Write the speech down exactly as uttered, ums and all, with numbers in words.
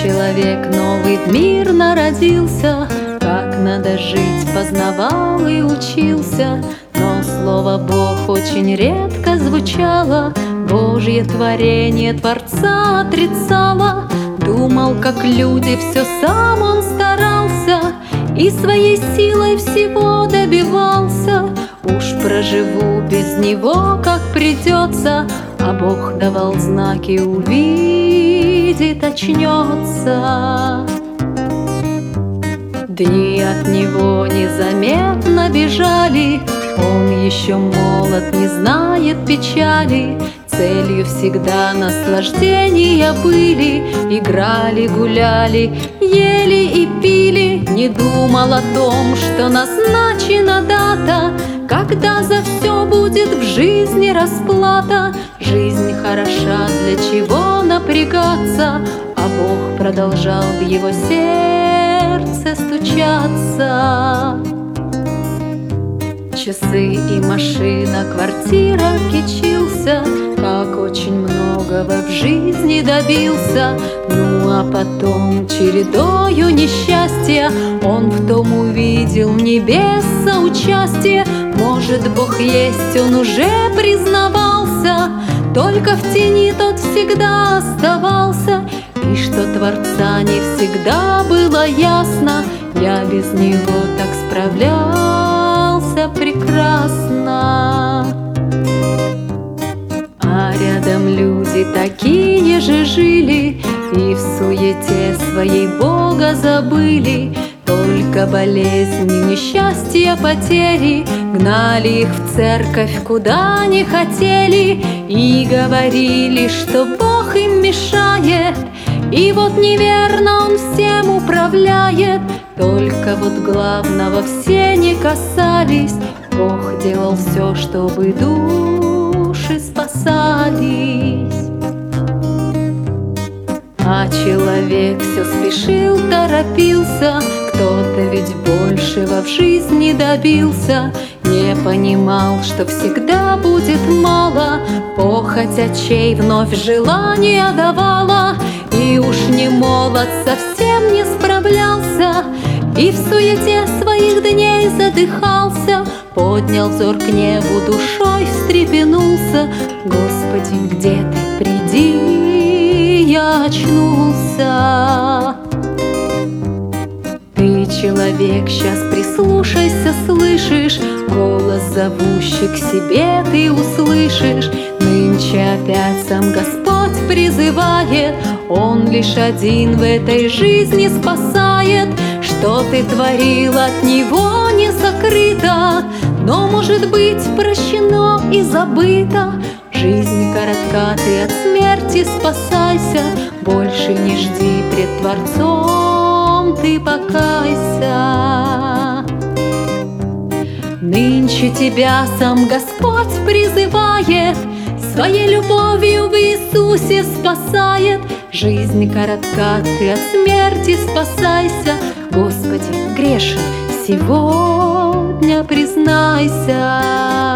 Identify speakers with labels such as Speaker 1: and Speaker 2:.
Speaker 1: человек новый в мир народился, как надо жить познавал и учился. Но слово «Бог» очень редко звучало, Божье творение Творца отрицало. Думал, как люди, все сам он старался и своей силой всего добивался. Уж проживу без него, как придется, а Бог давал знаки, увидит, очнется. Дни от него незаметно бежали, он еще молод, не знает печали. Целью всегда наслаждения были, играли, гуляли, ели и пили. Не думал о том, что назначена дата, когда за все будет в жизни расплата. Жизнь хороша, для чего напрягаться, а Бог продолжал в его сердце стучаться. Часы и машина, квартира, кичился, как очень многого в жизни добился. Ну а потом чередою несчастья он в том увидел небес соучастие. Может, Бог есть, он уже признавался, только в тени тот всегда оставался. И что Творца не всегда было ясно, я без него так справлялся прекрасно. А рядом люди такие же жили и в суете своей Бога забыли. Только болезни, несчастья, потери гнали их в церковь, куда не хотели, и говорили, что Бог им мешает. И вот неверно он всем управляет, только вот главного все не касались. Бог делал все, чтобы души спасались. А человек все спешил, торопился, кто-то ведь большего в жизни добился. Не понимал, что всегда будет мало, похоть очей вновь желание давала. И уж не молод, совсем не справлялся, и в суете своих дней задыхался. Поднял взор к небу, душой встрепенулся. Господи, где ты? Приди, я очнулся. Ты, человек, сейчас прислушайся, слышишь? Голос, зовущий к себе, ты услышишь. Нынче опять сам Господь призывает, Он лишь один в этой жизни спасает. Что ты творил, от Него не сокрыто, но, может быть, прощено и забыто. Жизнь коротка, ты от смерти спасайся, больше не жди пред Творцом, ты покайся. Нынче тебя сам Господь призывает, своей любовью в Иисусе спасает. Жизнь коротка, ты от смерти спасайся. Господи, грешен, сегодня признайся.